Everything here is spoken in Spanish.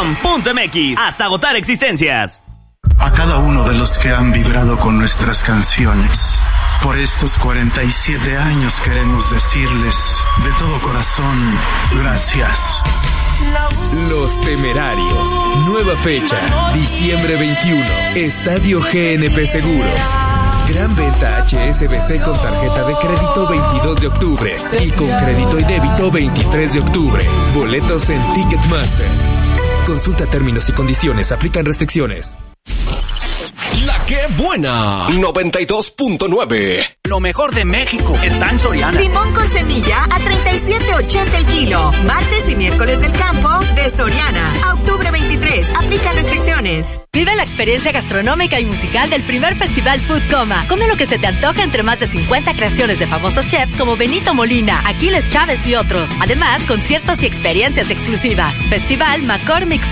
Soriana.com.mx. Hasta agotar existencias. A cada uno de los que han vibrado con nuestras canciones, por estos 47 años queremos decirles de todo corazón, gracias. Los Temerarios. Nueva fecha, diciembre 21. Estadio GNP Seguros. Gran venta HSBC con tarjeta de crédito 22 de octubre y con crédito y débito 23 de octubre. Boletos en Ticketmaster. Consulta términos y condiciones, aplican restricciones. La que buena 92.9. Lo mejor de México está en Soriana. Limón con semilla a 37.80 el kilo. Martes y miércoles del campo de Soriana. A octubre 23. Aplica restricciones. Vive la experiencia gastronómica y musical del primer Festival Food Coma. Come lo que se te antoja entre más de 50 creaciones de famosos chefs como Benito Molina, Aquiles Chávez y otros. Además, conciertos y experiencias exclusivas. Festival McCormick